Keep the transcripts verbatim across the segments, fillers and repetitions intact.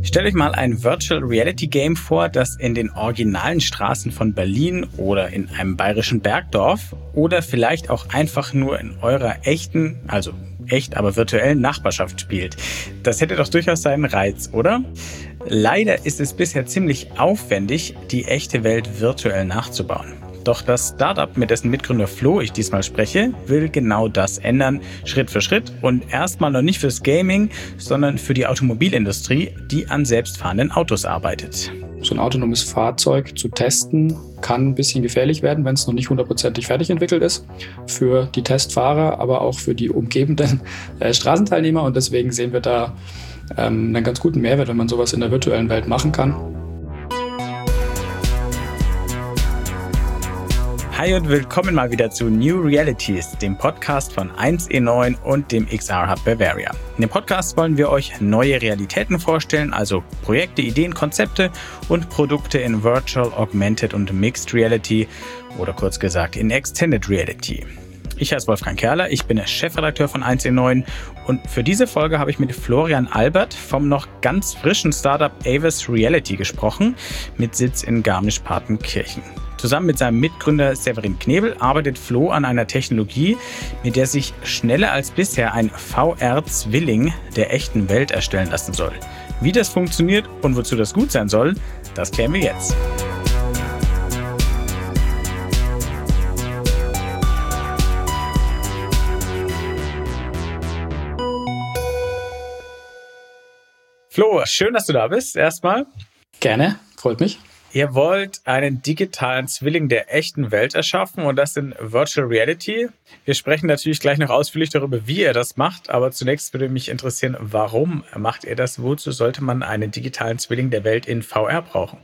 Stellt euch mal ein Virtual Reality Game vor, das in den originalen Straßen von Berlin oder in einem bayerischen Bergdorf oder vielleicht auch einfach nur in eurer echten, also echt, aber virtuellen Nachbarschaft spielt. Das hätte doch durchaus seinen Reiz, oder? Leider ist es bisher ziemlich aufwendig, die echte Welt virtuell nachzubauen. Doch das Startup, mit dessen Mitgründer Flo ich diesmal spreche, will genau das ändern, Schritt für Schritt und erstmal noch nicht fürs Gaming, sondern für die Automobilindustrie, die an selbstfahrenden Autos arbeitet. So ein autonomes Fahrzeug zu testen kann ein bisschen gefährlich werden, wenn es noch nicht hundertprozentig fertig entwickelt ist. Für die Testfahrer, aber auch für die umgebenden äh, Straßenteilnehmer. Und deswegen sehen wir da ähm, einen ganz guten Mehrwert, wenn man sowas in der virtuellen Welt machen kann. Hi und willkommen mal wieder zu New Realities, dem Podcast von eins E neun und dem X R Hub Bavaria. In dem Podcast wollen wir euch neue Realitäten vorstellen, also Projekte, Ideen, Konzepte und Produkte in Virtual, Augmented und Mixed Reality oder kurz gesagt in Extended Reality. Ich heiße Wolfgang Kerler, ich bin der Chefredakteur von eins E neun und für diese Folge habe ich mit Florian Albert vom noch ganz frischen Startup Avis Reality gesprochen, mit Sitz in Garmisch-Partenkirchen. Zusammen mit seinem Mitgründer Severin Knebel arbeitet Flo an einer Technologie, mit der sich schneller als bisher ein V R-Zwilling der echten Welt erstellen lassen soll. Wie das funktioniert und wozu das gut sein soll, das klären wir jetzt. Flo, schön, dass du da bist, erstmal. Gerne, freut mich. Ihr wollt einen digitalen Zwilling der echten Welt erschaffen und das in Virtual Reality. Wir sprechen natürlich gleich noch ausführlich darüber, wie ihr das macht, aber zunächst würde mich interessieren, warum macht ihr das? Wozu sollte man einen digitalen Zwilling der Welt in V R brauchen?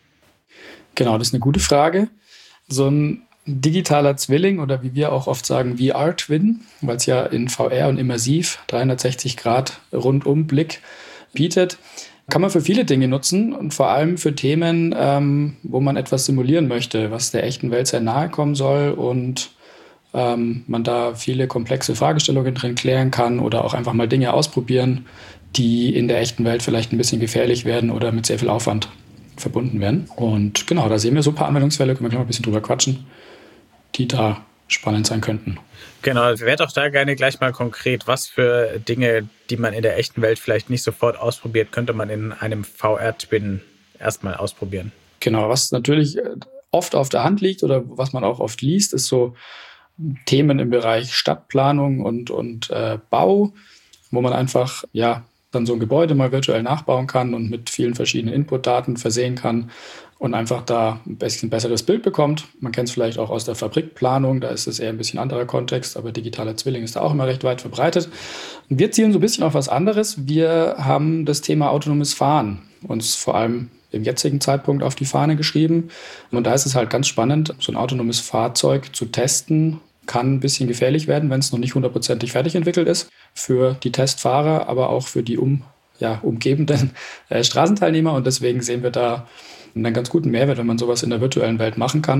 Genau, das ist eine gute Frage. So ein digitaler Zwilling oder wie wir auch oft sagen V R-Twin, weil es ja in V R und immersiv dreihundertsechzig Grad Rundumblick bietet, kann man für viele Dinge nutzen und vor allem für Themen, ähm, wo man etwas simulieren möchte, was der echten Welt sehr nahe kommen soll und ähm, man da viele komplexe Fragestellungen drin klären kann oder auch einfach mal Dinge ausprobieren, die in der echten Welt vielleicht ein bisschen gefährlich werden oder mit sehr viel Aufwand verbunden werden. Und genau, da sehen wir so ein paar Anwendungsfälle, können wir gleich mal ein bisschen drüber quatschen, die da spannend sein könnten. Genau, wäre doch da gerne gleich mal konkret, was für Dinge, die man in der echten Welt vielleicht nicht sofort ausprobiert, könnte man in einem V R-Twin erstmal ausprobieren? Genau, was natürlich oft auf der Hand liegt oder was man auch oft liest, ist so Themen im Bereich Stadtplanung und, und äh, Bau, wo man einfach ja dann so ein Gebäude mal virtuell nachbauen kann und mit vielen verschiedenen Inputdaten versehen kann und einfach da ein bisschen besseres Bild bekommt. Man kennt es vielleicht auch aus der Fabrikplanung, da ist es eher ein bisschen anderer Kontext, aber digitaler Zwilling ist da auch immer recht weit verbreitet. Und wir zielen so ein bisschen auf was anderes. Wir haben das Thema autonomes Fahren uns vor allem im jetzigen Zeitpunkt auf die Fahne geschrieben. Und da ist es halt ganz spannend, so ein autonomes Fahrzeug zu testen, kann ein bisschen gefährlich werden, wenn es noch nicht hundertprozentig fertig entwickelt ist. Für die Testfahrer, aber auch für die um, ja, umgebenden äh, Straßenteilnehmer. Und deswegen sehen wir da einen ganz guten Mehrwert, wenn man sowas in der virtuellen Welt machen kann.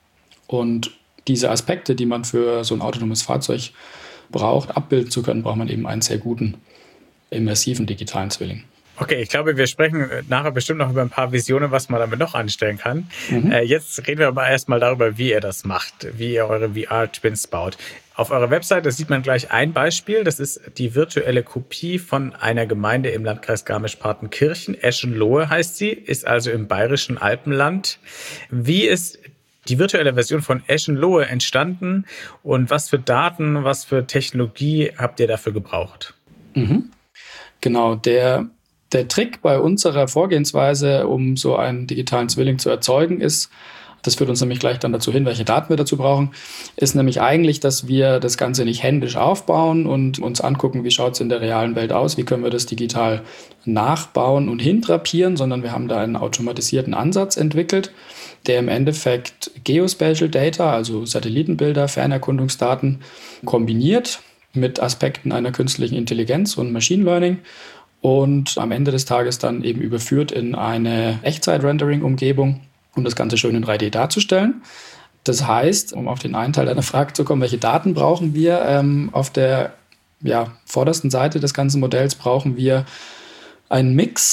Und diese Aspekte, die man für so ein autonomes Fahrzeug braucht, abbilden zu können, braucht man eben einen sehr guten, immersiven digitalen Zwilling. Okay, ich glaube, wir sprechen nachher bestimmt noch über ein paar Visionen, was man damit noch anstellen kann. Mhm. Äh, jetzt reden wir aber erstmal darüber, wie ihr das macht, wie ihr eure V R-Twins baut. Auf eurer Webseite sieht man gleich ein Beispiel. Das ist die virtuelle Kopie von einer Gemeinde im Landkreis Garmisch-Partenkirchen. Eschenlohe heißt sie, ist also im bayerischen Alpenland. Wie ist die virtuelle Version von Eschenlohe entstanden und was für Daten, was für Technologie habt ihr dafür gebraucht? Mhm. Genau, der Der Trick bei unserer Vorgehensweise, um so einen digitalen Zwilling zu erzeugen, ist, das führt uns nämlich gleich dann dazu hin, welche Daten wir dazu brauchen, ist nämlich eigentlich, dass wir das Ganze nicht händisch aufbauen und uns angucken, wie schaut es in der realen Welt aus, wie können wir das digital nachbauen und hindrapieren, sondern wir haben da einen automatisierten Ansatz entwickelt, der im Endeffekt Geospatial Data, also Satellitenbilder, Fernerkundungsdaten, kombiniert mit Aspekten einer künstlichen Intelligenz und Machine Learning und am Ende des Tages dann eben überführt in eine Echtzeit-Rendering-Umgebung, um das Ganze schön in drei D darzustellen. Das heißt, um auf den einen Teil deiner Frage zu kommen, welche Daten brauchen wir? Ähm, auf der ja, vordersten Seite des ganzen Modells brauchen wir einen Mix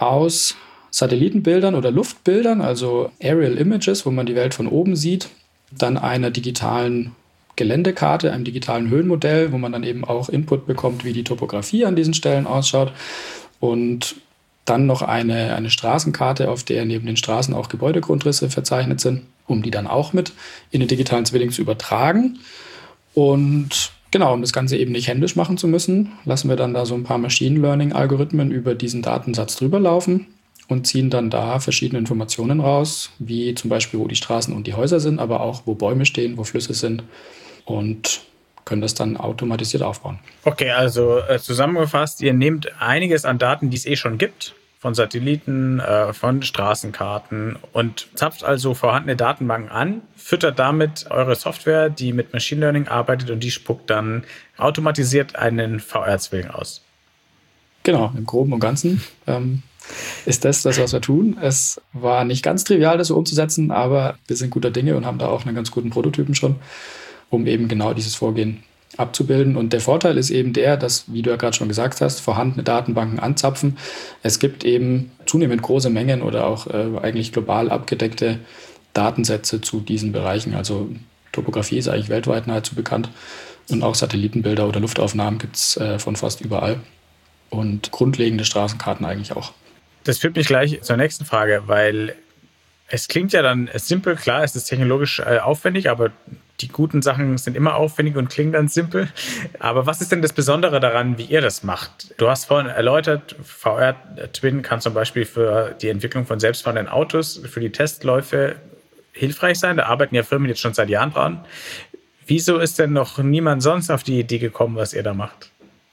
aus Satellitenbildern oder Luftbildern, also Aerial Images, wo man die Welt von oben sieht, dann einer digitalen Geländekarte, einem digitalen Höhenmodell, wo man dann eben auch Input bekommt, wie die Topografie an diesen Stellen ausschaut, und dann noch eine, eine Straßenkarte, auf der neben den Straßen auch Gebäudegrundrisse verzeichnet sind, um die dann auch mit in den digitalen Zwilling zu übertragen. Und genau, um das Ganze eben nicht händisch machen zu müssen, lassen wir dann da so ein paar Machine Learning-Algorithmen über diesen Datensatz drüber laufen und ziehen dann da verschiedene Informationen raus, wie zum Beispiel, wo die Straßen und die Häuser sind, aber auch, wo Bäume stehen, wo Flüsse sind, und können das dann automatisiert aufbauen. Okay, also äh, zusammengefasst, ihr nehmt einiges an Daten, die es eh schon gibt, von Satelliten, äh, von Straßenkarten, und zapft also vorhandene Datenbanken an, füttert damit eure Software, die mit Machine Learning arbeitet, und die spuckt dann automatisiert einen V R-Zwilling aus. Genau, im Groben und Ganzen ähm, ist das das, was wir tun. Es war nicht ganz trivial, das so umzusetzen, aber wir sind guter Dinge und haben da auch einen ganz guten Prototypen schon, um eben genau dieses Vorgehen abzubilden. Und der Vorteil ist eben der, dass, wie du ja gerade schon gesagt hast, vorhandene Datenbanken anzapfen. Es gibt eben zunehmend große Mengen oder auch äh, eigentlich global abgedeckte Datensätze zu diesen Bereichen. Also Topografie ist eigentlich weltweit nahezu bekannt, und auch Satellitenbilder oder Luftaufnahmen gibt es äh, von fast überall, und grundlegende Straßenkarten eigentlich auch. Das führt mich gleich zur nächsten Frage, weil es klingt ja dann simpel, klar, es ist technologisch äh, aufwendig, aber die guten Sachen sind immer aufwendig und klingen dann simpel. Aber was ist denn das Besondere daran, wie ihr das macht? Du hast vorhin erläutert, V R-Twin kann zum Beispiel für die Entwicklung von selbstfahrenden Autos, für die Testläufe hilfreich sein. Da arbeiten ja Firmen jetzt schon seit Jahren dran. Wieso ist denn noch niemand sonst auf die Idee gekommen, was ihr da macht?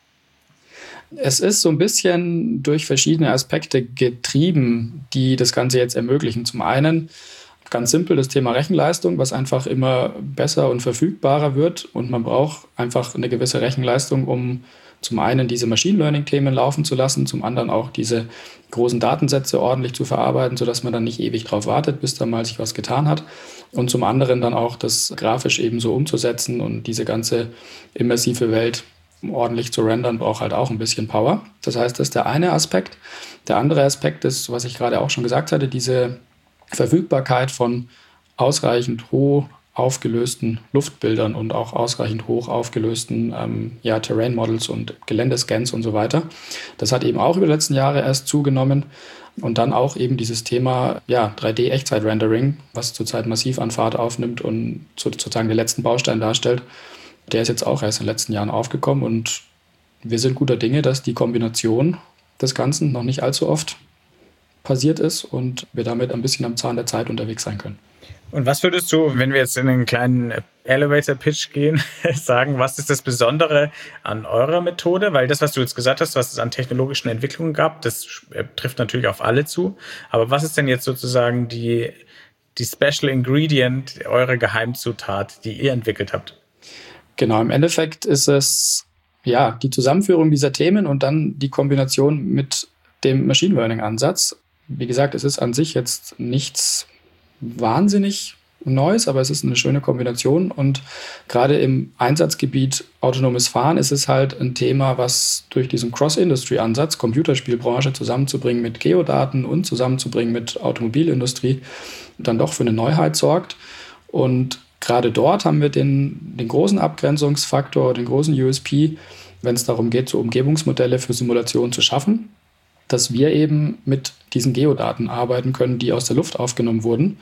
Es ist so ein bisschen durch verschiedene Aspekte getrieben, die das Ganze jetzt ermöglichen. Zum einen ganz simpel das Thema Rechenleistung, was einfach immer besser und verfügbarer wird, und man braucht einfach eine gewisse Rechenleistung, um zum einen diese Machine Learning-Themen laufen zu lassen, zum anderen auch diese großen Datensätze ordentlich zu verarbeiten, sodass man dann nicht ewig drauf wartet, bis da mal sich was getan hat, und zum anderen dann auch das grafisch eben so umzusetzen, und diese ganze immersive Welt ordentlich zu rendern, braucht halt auch ein bisschen Power. Das heißt, das ist der eine Aspekt. Der andere Aspekt ist, was ich gerade auch schon gesagt hatte, diese Verfügbarkeit von ausreichend hoch aufgelösten Luftbildern und auch ausreichend hoch aufgelösten ähm, ja, Terrain Models und Geländescans und so weiter. Das hat eben auch über die letzten Jahre erst zugenommen. Und dann auch eben dieses Thema ja, drei D-Echtzeit-Rendering, was zurzeit massiv an Fahrt aufnimmt und sozusagen den letzten Baustein darstellt. Der ist jetzt auch erst in den letzten Jahren aufgekommen, und wir sind guter Dinge, dass die Kombination des Ganzen noch nicht allzu oft passiert ist und wir damit ein bisschen am Zahn der Zeit unterwegs sein können. Und was würdest du, wenn wir jetzt in einen kleinen Elevator-Pitch gehen, sagen, was ist das Besondere an eurer Methode? Weil das, was du jetzt gesagt hast, was es an technologischen Entwicklungen gab, das trifft natürlich auf alle zu. Aber was ist denn jetzt sozusagen die, die Special Ingredient, eure Geheimzutat, die ihr entwickelt habt? Genau, im Endeffekt ist es ja die Zusammenführung dieser Themen und dann die Kombination mit dem Machine Learning-Ansatz. Wie gesagt, es ist an sich jetzt nichts wahnsinnig Neues, aber es ist eine schöne Kombination, und gerade im Einsatzgebiet autonomes Fahren ist es halt ein Thema, was durch diesen Cross-Industry-Ansatz, Computerspielbranche zusammenzubringen mit Geodaten und zusammenzubringen mit Automobilindustrie, dann doch für eine Neuheit sorgt. Und gerade dort haben wir den, den großen Abgrenzungsfaktor, den großen U S P, wenn es darum geht, so Umgebungsmodelle für Simulationen zu schaffen, dass wir eben mit diesen Geodaten arbeiten können, die aus der Luft aufgenommen wurden,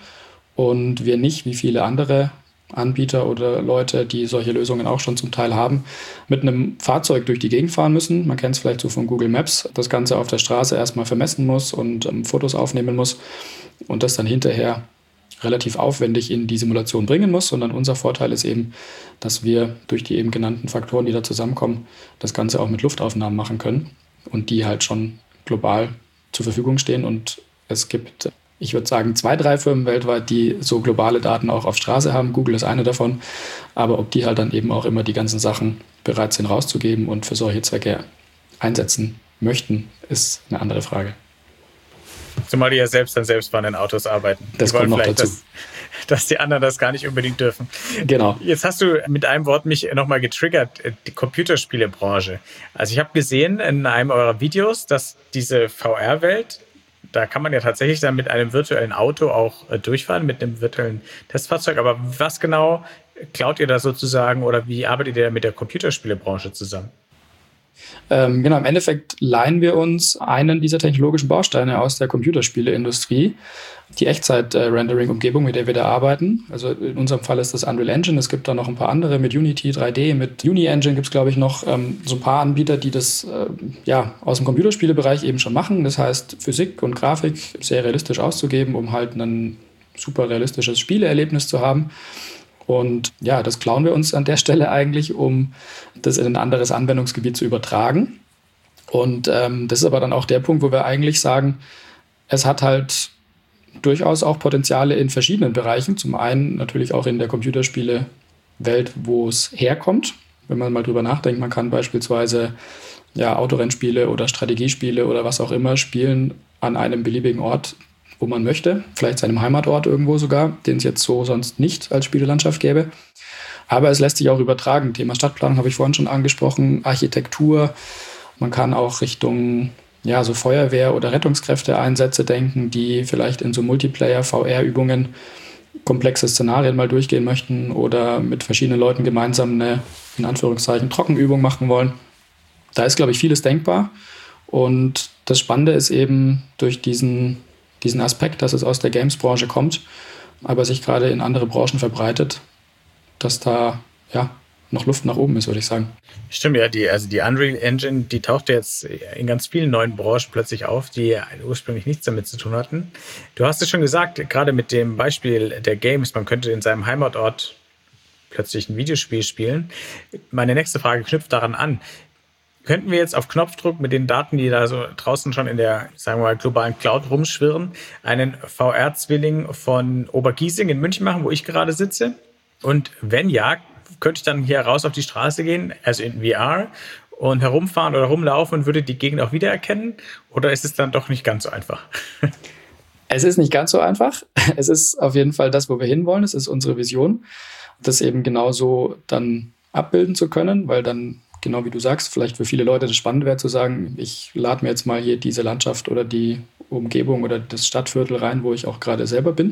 und wir nicht, wie viele andere Anbieter oder Leute, die solche Lösungen auch schon zum Teil haben, mit einem Fahrzeug durch die Gegend fahren müssen. Man kennt es vielleicht so von Google Maps, das Ganze auf der Straße erstmal vermessen muss und ähm, Fotos aufnehmen muss und das dann hinterher relativ aufwendig in die Simulation bringen muss, sondern unser Vorteil ist eben, dass wir durch die eben genannten Faktoren, die da zusammenkommen, das Ganze auch mit Luftaufnahmen machen können und die halt schon global zur Verfügung stehen. Und es gibt, ich würde sagen, zwei, drei Firmen weltweit, die so globale Daten auch auf Straße haben. Google ist eine davon. Aber ob die halt dann eben auch immer die ganzen Sachen bereit sind rauszugeben und für solche Zwecke einsetzen möchten, ist eine andere Frage. Zumal die ja selbst an selbstfahrenden Autos arbeiten. Das die wollen kommt noch vielleicht, dazu. Dass, dass die anderen das gar nicht unbedingt dürfen. Genau. Jetzt hast du mit einem Wort mich nochmal getriggert, die Computerspielebranche. Also ich habe gesehen in einem eurer Videos, dass diese V R-Welt Da kann man ja tatsächlich dann mit einem virtuellen Auto auch äh, durchfahren, mit einem virtuellen Testfahrzeug. Aber was genau klaut ihr da sozusagen oder wie arbeitet ihr mit der Computerspielebranche zusammen? Ähm, genau, im Endeffekt leihen wir uns einen dieser technologischen Bausteine aus der Computerspieleindustrie, die Echtzeit-Rendering-Umgebung, mit der wir da arbeiten. Also in unserem Fall ist das Unreal Engine. Es gibt da noch ein paar andere mit Unity drei D, mit Uni-Engine gibt es, glaube ich, noch ähm, so ein paar Anbieter, die das äh, ja, aus dem Computerspielebereich eben schon machen. Das heißt, Physik und Grafik sehr realistisch auszugeben, um halt ein super realistisches Spieleerlebnis zu haben. Und ja, das klauen wir uns an der Stelle eigentlich, um das in ein anderes Anwendungsgebiet zu übertragen. Und ähm, das ist aber dann auch der Punkt, wo wir eigentlich sagen, es hat halt durchaus auch Potenziale in verschiedenen Bereichen. Zum einen natürlich auch in der Computerspiele-Welt, wo es herkommt. Wenn man mal drüber nachdenkt, man kann beispielsweise ja, Autorennspiele oder Strategiespiele oder was auch immer spielen an einem beliebigen Ort, wo man möchte, vielleicht seinem Heimatort irgendwo sogar, den es jetzt so sonst nicht als Spielelandschaft gäbe. Aber es lässt sich auch übertragen. Thema Stadtplanung habe ich vorhin schon angesprochen, Architektur. Man kann auch Richtung ja, so Feuerwehr- oder Rettungskräfte-Einsätze denken, die vielleicht in so Multiplayer-V R-Übungen komplexe Szenarien mal durchgehen möchten oder mit verschiedenen Leuten gemeinsam eine, in Anführungszeichen, Trockenübung machen wollen. Da ist, glaube ich, vieles denkbar. Und das Spannende ist eben durch diesen diesen Aspekt, dass es aus der Games-Branche kommt, aber sich gerade in andere Branchen verbreitet, dass da ja noch Luft nach oben ist, würde ich sagen. Stimmt, ja, die, also die Unreal Engine, die taucht jetzt in ganz vielen neuen Branchen plötzlich auf, die ursprünglich nichts damit zu tun hatten. Du hast es schon gesagt, gerade mit dem Beispiel der Games, man könnte in seinem Heimatort plötzlich ein Videospiel spielen. Meine nächste Frage knüpft daran an. Könnten wir jetzt auf Knopfdruck mit den Daten, die da so draußen schon in der, sagen wir mal, globalen Cloud rumschwirren, einen V R-Zwilling von Obergiesing in München machen, wo ich gerade sitze? Und wenn ja, könnte ich dann hier raus auf die Straße gehen, also in V R, und herumfahren oder rumlaufen und würde die Gegend auch wiedererkennen? Oder ist es dann doch nicht ganz so einfach? Es ist nicht ganz so einfach. Es ist auf jeden Fall das, wo wir hinwollen. Es ist unsere Vision, das eben genauso dann abbilden zu können, weil dann genau wie du sagst, vielleicht für viele Leute das spannend wäre zu sagen, ich lade mir jetzt mal hier diese Landschaft oder die Umgebung oder das Stadtviertel rein, wo ich auch gerade selber bin.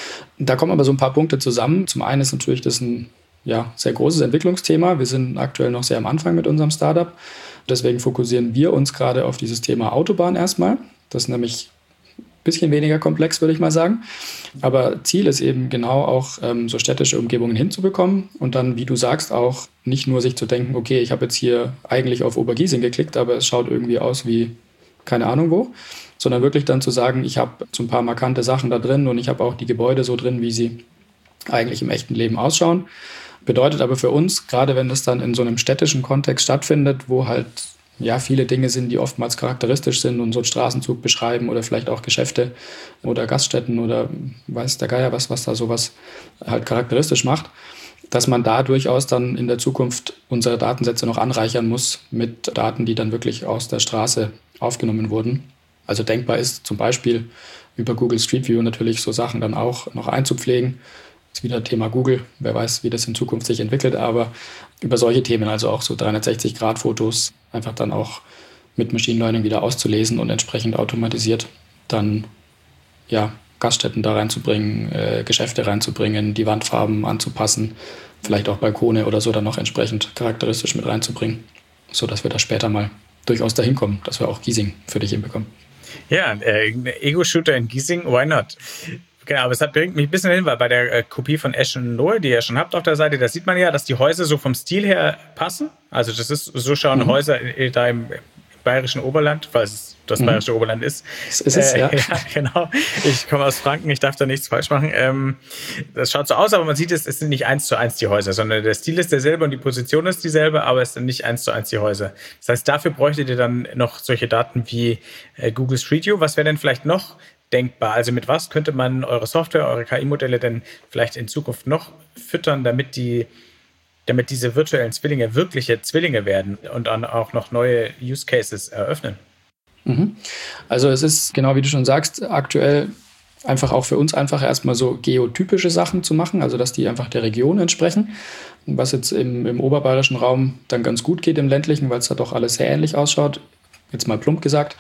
Da kommen aber so ein paar Punkte zusammen. Zum einen ist natürlich das ein ja, sehr großes Entwicklungsthema. Wir sind aktuell noch sehr am Anfang mit unserem Startup. Deswegen fokussieren wir uns gerade auf dieses Thema Autobahn erstmal. Das ist nämlich bisschen weniger komplex, würde ich mal sagen. Aber Ziel ist eben genau auch ähm, so städtische Umgebungen hinzubekommen und dann, wie du sagst, auch nicht nur sich zu denken, okay, ich habe jetzt hier eigentlich auf Obergiesing geklickt, aber es schaut irgendwie aus wie keine Ahnung wo, sondern wirklich dann zu sagen, ich habe so ein paar markante Sachen da drin und ich habe auch die Gebäude so drin, wie sie eigentlich im echten Leben ausschauen. Bedeutet aber für uns, gerade wenn das dann in so einem städtischen Kontext stattfindet, wo halt ja, viele Dinge sind, die oftmals charakteristisch sind und so einen Straßenzug beschreiben oder vielleicht auch Geschäfte oder Gaststätten oder weiß der Geier was, was da sowas halt charakteristisch macht, dass man da durchaus dann in der Zukunft unsere Datensätze noch anreichern muss mit Daten, die dann wirklich aus der Straße aufgenommen wurden. Also denkbar ist zum Beispiel über Google Street View natürlich so Sachen dann auch noch einzupflegen. Das ist wieder Thema Google, wer weiß, wie das in Zukunft sich entwickelt, aber über solche Themen, also auch so dreihundertsechzig Grad Fotos, einfach dann auch mit Machine Learning wieder auszulesen und entsprechend automatisiert dann ja, Gaststätten da reinzubringen, äh, Geschäfte reinzubringen, die Wandfarben anzupassen, vielleicht auch Balkone oder so dann noch entsprechend charakteristisch mit reinzubringen, sodass wir da später mal durchaus dahin kommen, dass wir auch Giesing für dich hinbekommen. Ja, äh, Ego-Shooter in Giesing, why not? Genau, aber es hat, bringt mich ein bisschen hin, weil bei der äh, Kopie von Eschenlohe, die ihr schon habt auf der Seite, da sieht man ja, dass die Häuser so vom Stil her passen. Also das ist, so schauen mhm. Häuser äh, da im, im bayerischen Oberland, falls es das mhm. bayerische Oberland ist. Das ist es, äh, ja. ja. Genau. Ich komme aus Franken, ich darf da nichts falsch machen. Ähm, das schaut so aus, aber man sieht, es, es sind nicht eins zu eins die Häuser, sondern der Stil ist derselbe und die Position ist dieselbe, aber es sind nicht eins zu eins die Häuser. Das heißt, dafür bräuchtet ihr dann noch solche Daten wie äh, Google Street View. Was wäre denn vielleicht noch denkbar? Also mit was könnte man eure Software, eure K I-Modelle denn vielleicht in Zukunft noch füttern, damit die, damit diese virtuellen Zwillinge wirkliche Zwillinge werden und dann auch noch neue Use Cases eröffnen? Mhm. Also es ist, genau wie du schon sagst, aktuell einfach auch für uns einfach erstmal so geotypische Sachen zu machen, also dass die einfach der Region entsprechen, was jetzt im, im oberbayerischen Raum dann ganz gut geht, im ländlichen, weil es da doch alles sehr ähnlich ausschaut, jetzt mal plump gesagt.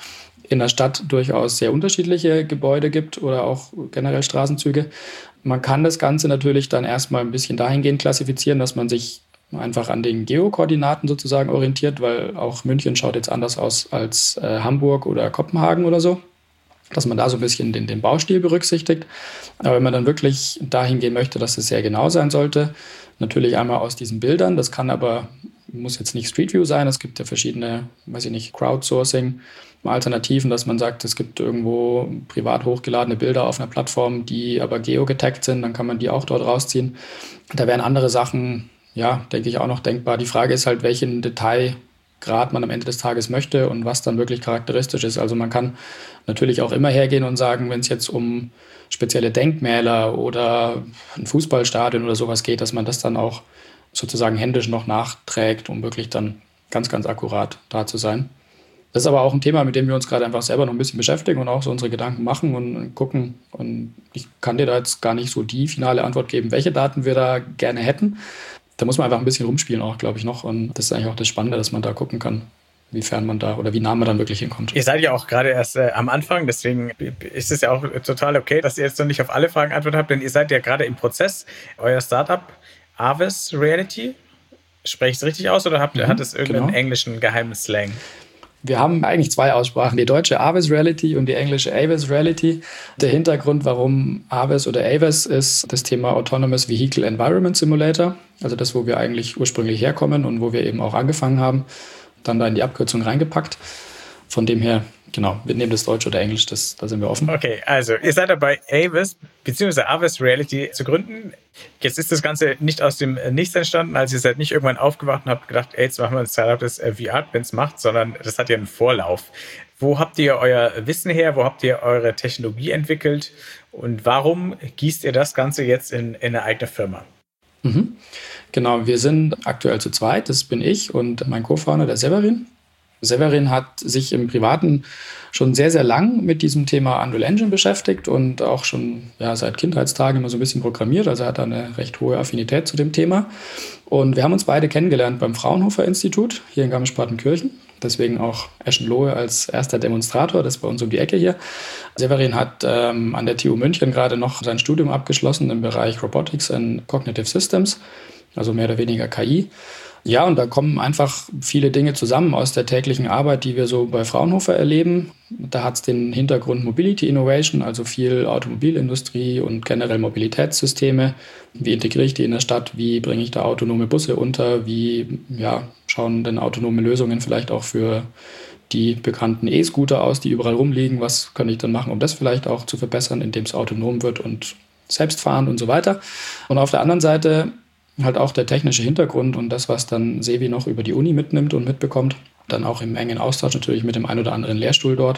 in der Stadt durchaus sehr unterschiedliche Gebäude gibt oder auch generell Straßenzüge. Man kann das Ganze natürlich dann erstmal ein bisschen dahingehend klassifizieren, dass man sich einfach an den Geokoordinaten sozusagen orientiert, weil auch München schaut jetzt anders aus als äh, Hamburg oder Kopenhagen oder so, dass man da so ein bisschen den, den Baustil berücksichtigt. Aber wenn man dann wirklich dahin gehen möchte, dass es sehr genau sein sollte, natürlich einmal aus diesen Bildern, das kann aber, muss jetzt nicht Street View sein, es gibt ja verschiedene, weiß ich nicht, Crowdsourcing, Alternativen, dass man sagt, es gibt irgendwo privat hochgeladene Bilder auf einer Plattform, die aber geogetaggt sind, dann kann man die auch dort rausziehen. Da wären andere Sachen, ja, denke ich, auch noch denkbar. Die Frage ist halt, welchen Detailgrad man am Ende des Tages möchte und was dann wirklich charakteristisch ist. Also man kann natürlich auch immer hergehen und sagen, wenn es jetzt um spezielle Denkmäler oder ein Fußballstadion oder sowas geht, dass man das dann auch sozusagen händisch noch nachträgt, um wirklich dann ganz, ganz akkurat da zu sein. Das ist aber auch ein Thema, mit dem wir uns gerade einfach selber noch ein bisschen beschäftigen und auch so unsere Gedanken machen und gucken. Und ich kann dir da jetzt gar nicht so die finale Antwort geben, welche Daten wir da gerne hätten. Da muss man einfach ein bisschen rumspielen auch, glaube ich, noch. Und das ist eigentlich auch das Spannende, dass man da gucken kann, wiefern man da oder wie nah man dann wirklich hinkommt. Ihr seid ja auch gerade erst äh, am Anfang, deswegen ist es ja auch total okay, dass ihr jetzt noch nicht auf alle Fragen Antwort habt, denn ihr seid ja gerade im Prozess. Euer Startup Avis Reality, spreche ich es richtig aus oder habt, mhm, hat es irgendeinen genau. englischen geheimen Slang? Wir haben eigentlich zwei Aussprachen, die deutsche Avis Reality und die englische Avis Reality. Der Hintergrund, warum Avis oder Avis, ist das Thema Autonomous Vehicle Environment Simulator, also das, wo wir eigentlich ursprünglich herkommen und wo wir eben auch angefangen haben, dann da in die Abkürzung reingepackt. Von dem her, genau, wir nehmen das Deutsch oder Englisch, das, da sind wir offen. Okay, also ihr seid dabei, Avis bzw. Avis Reality zu gründen. Jetzt ist das Ganze nicht aus dem Nichts entstanden, also ihr seid nicht irgendwann aufgewacht und habt gedacht, ey, jetzt machen wir ein Startup, das wie Artbins macht, sondern das hat ja einen Vorlauf. Wo habt ihr euer Wissen her? Wo habt ihr eure Technologie entwickelt? Und warum gießt ihr das Ganze jetzt in, in eine eigene Firma? Mhm. Genau, wir sind aktuell zu zweit, das bin ich und mein Co-Founder, der Severin. Severin hat sich im Privaten schon sehr, sehr lang mit diesem Thema Unreal Engine beschäftigt und auch schon ja, seit Kindheitstagen immer so ein bisschen programmiert. Also er hat eine recht hohe Affinität zu dem Thema. Und wir haben uns beide kennengelernt beim Fraunhofer-Institut hier in Garmisch-Partenkirchen. Deswegen auch Eschenlohe als erster Demonstrator, das ist bei uns um die Ecke hier. Severin hat ähm, an der T U München gerade noch sein Studium abgeschlossen im Bereich Robotics and Cognitive Systems, also mehr oder weniger K I. Ja, und da kommen einfach viele Dinge zusammen aus der täglichen Arbeit, die wir so bei Fraunhofer erleben. Da hat es den Hintergrund Mobility Innovation, also viel Automobilindustrie und generell Mobilitätssysteme. Wie integriere ich die in der Stadt? Wie bringe ich da autonome Busse unter? Wie ja, schauen denn autonome Lösungen vielleicht auch für die bekannten E-Scooter aus, die überall rumliegen? Was kann ich dann machen, um das vielleicht auch zu verbessern, indem es autonom wird und selbstfahrend und so weiter? Und auf der anderen Seite halt auch der technische Hintergrund und das, was dann Sevi noch über die Uni mitnimmt und mitbekommt. Dann auch im engen Austausch natürlich mit dem ein oder anderen Lehrstuhl dort.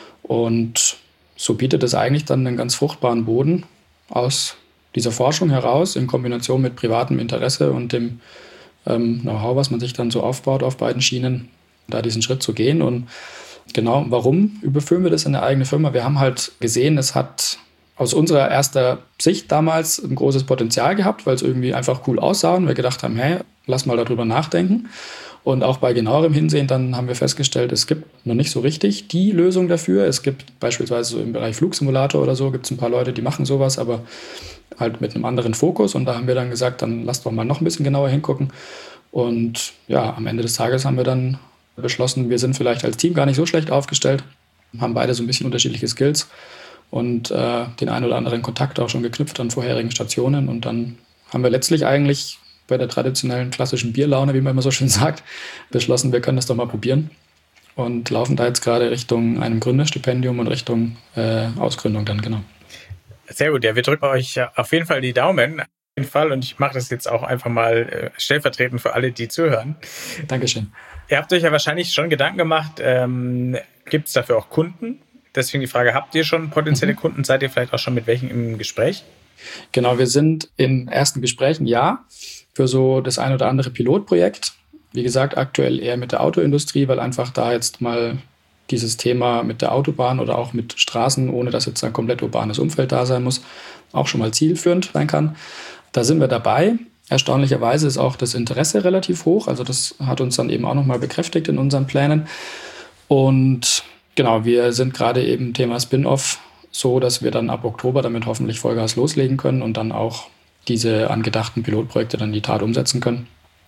Und so bietet es eigentlich dann einen ganz fruchtbaren Boden aus dieser Forschung heraus in Kombination mit privatem Interesse und dem ähm, Know-how, was man sich dann so aufbaut auf beiden Schienen, da diesen Schritt zu gehen. Und genau, warum überführen wir das in eine eigene Firma? Wir haben halt gesehen, es hat aus unserer erster Sicht damals ein großes Potenzial gehabt, weil es irgendwie einfach cool aussah und wir gedacht haben, hey, lass mal darüber nachdenken. Und auch bei genauerem Hinsehen dann haben wir festgestellt, es gibt noch nicht so richtig die Lösung dafür. Es gibt beispielsweise so im Bereich Flugsimulator oder so, gibt es ein paar Leute, die machen sowas, aber halt mit einem anderen Fokus. Und da haben wir dann gesagt, dann lass doch mal noch ein bisschen genauer hingucken. Und ja, am Ende des Tages haben wir dann beschlossen, wir sind vielleicht als Team gar nicht so schlecht aufgestellt, haben beide so ein bisschen unterschiedliche Skills und äh, den einen oder anderen Kontakt auch schon geknüpft an vorherigen Stationen. Und dann haben wir letztlich eigentlich bei der traditionellen klassischen Bierlaune, wie man immer so schön sagt, beschlossen, wir können das doch mal probieren und laufen da jetzt gerade Richtung einem Gründerstipendium und Richtung äh, Ausgründung dann, genau. Sehr gut, ja, wir drücken euch auf jeden Fall die Daumen. Auf jeden Fall, und ich mache das jetzt auch einfach mal äh, stellvertretend für alle, die zuhören. Dankeschön. Ihr habt euch ja wahrscheinlich schon Gedanken gemacht, ähm, gibt es dafür auch Kunden? Deswegen die Frage, habt ihr schon potenzielle mhm. Kunden? Seid ihr vielleicht auch schon mit welchen im Gespräch? Genau, wir sind in ersten Gesprächen, ja, für so das ein oder andere Pilotprojekt. Wie gesagt, aktuell eher mit der Autoindustrie, weil einfach da jetzt mal dieses Thema mit der Autobahn oder auch mit Straßen, ohne dass jetzt ein komplett urbanes Umfeld da sein muss, auch schon mal zielführend sein kann. Da sind wir dabei. Erstaunlicherweise ist auch das Interesse relativ hoch. Also das hat uns dann eben auch nochmal bekräftigt in unseren Plänen. Und Genau, wir sind gerade eben Thema Spin-off so, dass wir dann ab Oktober damit hoffentlich Vollgas loslegen können und dann auch diese angedachten Pilotprojekte dann in die Tat umsetzen können.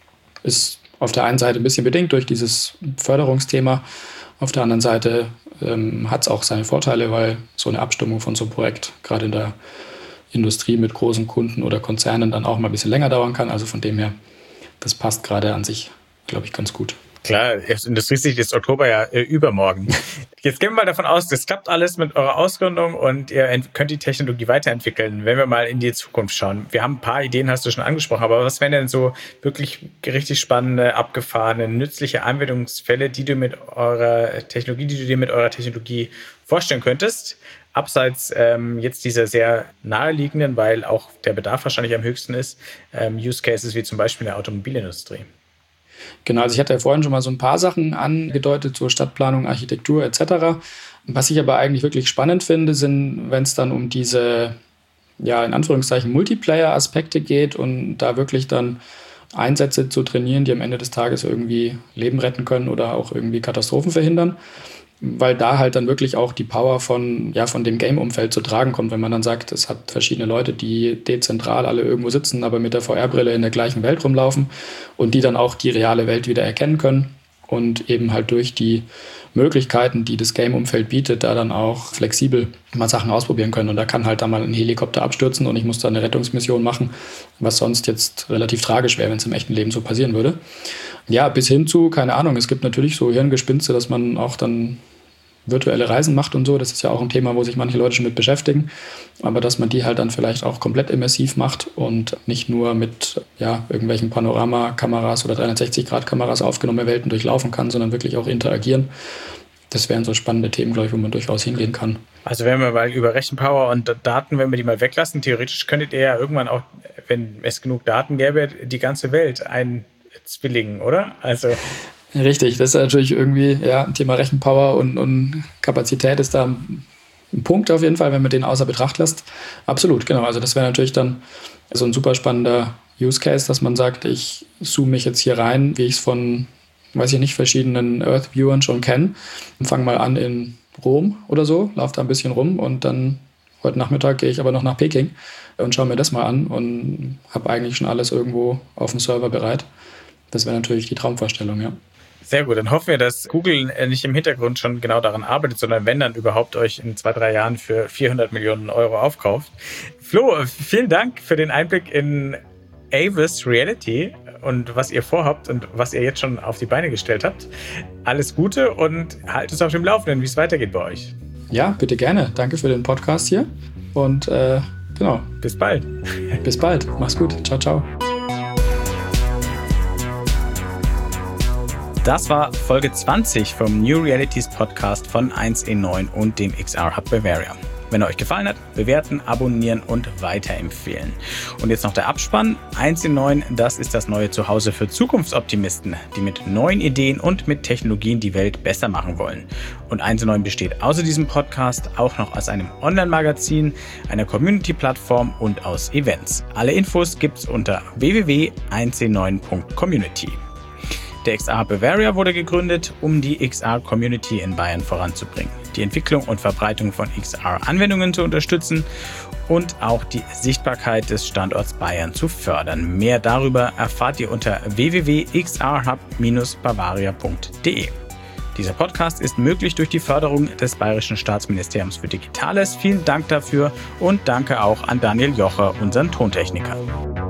Ist auf der einen Seite ein bisschen bedingt durch dieses Förderungsthema. Auf der anderen Seite ähm, hat es auch seine Vorteile, weil so eine Abstimmung von so einem Projekt gerade in der Industrie mit großen Kunden oder Konzernen dann auch mal ein bisschen länger dauern kann. Also von dem her, das passt gerade an sich, glaube ich, ganz gut. Klar, aus Industriesicht ist Oktober ja äh, übermorgen. Jetzt gehen wir mal davon aus, das klappt alles mit eurer Ausgründung und ihr ent- könnt die Technologie weiterentwickeln. Wenn wir mal in die Zukunft schauen. Wir haben ein paar Ideen, hast du schon angesprochen, aber was wären denn so wirklich richtig spannende, abgefahrene, nützliche Anwendungsfälle, die du mit eurer Technologie, die du dir mit eurer Technologie vorstellen könntest? Abseits ähm, jetzt dieser sehr naheliegenden, weil auch der Bedarf wahrscheinlich am höchsten ist, ähm, Use Cases wie zum Beispiel in der Automobilindustrie. Genau, also ich hatte ja vorhin schon mal so ein paar Sachen angedeutet, so Stadtplanung, Architektur et cetera. Was ich aber eigentlich wirklich spannend finde, sind, wenn es dann um diese, ja, in Anführungszeichen Multiplayer-Aspekte geht und da wirklich dann Einsätze zu trainieren, die am Ende des Tages irgendwie Leben retten können oder auch irgendwie Katastrophen verhindern. Weil da halt dann wirklich auch die Power von, ja, von dem Game-Umfeld zu tragen kommt, wenn man dann sagt, es hat verschiedene Leute, die dezentral alle irgendwo sitzen, aber mit der V R-Brille in der gleichen Welt rumlaufen und die dann auch die reale Welt wieder erkennen können und eben halt durch die Möglichkeiten, die das Game-Umfeld bietet, da dann auch flexibel mal Sachen ausprobieren können. Und da kann halt dann mal ein Helikopter abstürzen und ich muss da eine Rettungsmission machen, was sonst jetzt relativ tragisch wäre, wenn es im echten Leben so passieren würde. Ja, bis hin zu, keine Ahnung, es gibt natürlich so Hirngespinste, dass man auch dann virtuelle Reisen macht und so, das ist ja auch ein Thema, wo sich manche Leute schon mit beschäftigen, aber dass man die halt dann vielleicht auch komplett immersiv macht und nicht nur mit ja, irgendwelchen Panoramakameras oder dreihundertsechzig-Grad-Kameras aufgenommene Welten durchlaufen kann, sondern wirklich auch interagieren. Das wären so spannende Themen, glaube ich, wo man durchaus hingehen kann. Also wenn wir mal über Rechenpower und Daten, wenn wir die mal weglassen, theoretisch könntet ihr ja irgendwann auch, wenn es genug Daten gäbe, die ganze Welt einzwillingen, oder? Also richtig, das ist natürlich irgendwie ja, ein Thema Rechenpower und, und Kapazität ist da ein Punkt auf jeden Fall, wenn man den außer Betracht lässt. Absolut, genau. Also das wäre natürlich dann so ein super spannender Use Case, dass man sagt, ich zoome mich jetzt hier rein, wie ich es von, weiß ich nicht, verschiedenen Earth-Viewern schon kenne und fange mal an in Rom oder so, laufe da ein bisschen rum und dann heute Nachmittag gehe ich aber noch nach Peking und schaue mir das mal an und habe eigentlich schon alles irgendwo auf dem Server bereit. Das wäre natürlich die Traumvorstellung, ja. Sehr gut, dann hoffen wir, dass Google nicht im Hintergrund schon genau daran arbeitet, sondern wenn dann überhaupt euch in zwei, drei Jahren für vierhundert Millionen Euro aufkauft. Flo, vielen Dank für den Einblick in Avis Reality und was ihr vorhabt und was ihr jetzt schon auf die Beine gestellt habt. Alles Gute und haltet uns auf dem Laufenden, wie es weitergeht bei euch. Ja, bitte gerne. Danke für den Podcast hier und äh, genau. Bis bald. Bis bald. Mach's gut. Ciao, ciao. Das war Folge zwanzig vom New Realities Podcast von eins E neun und dem X R Hub Bavaria. Wenn er euch gefallen hat, bewerten, abonnieren und weiterempfehlen. Und jetzt noch der Abspann. eins E neun, das ist das neue Zuhause für Zukunftsoptimisten, die mit neuen Ideen und mit Technologien die Welt besser machen wollen. Und eins E neun besteht außer diesem Podcast auch noch aus einem Online-Magazin, einer Community-Plattform und aus Events. Alle Infos gibt's unter w w w punkt eins e neun punkt community. Der X R Hub Bavaria wurde gegründet, um die X R-Community in Bayern voranzubringen, die Entwicklung und Verbreitung von X R-Anwendungen zu unterstützen und auch die Sichtbarkeit des Standorts Bayern zu fördern. Mehr darüber erfahrt ihr unter w w w punkt x r hub dash bavaria punkt d e. Dieser Podcast ist möglich durch die Förderung des Bayerischen Staatsministeriums für Digitales. Vielen Dank dafür und danke auch an Daniel Jocher, unseren Tontechniker.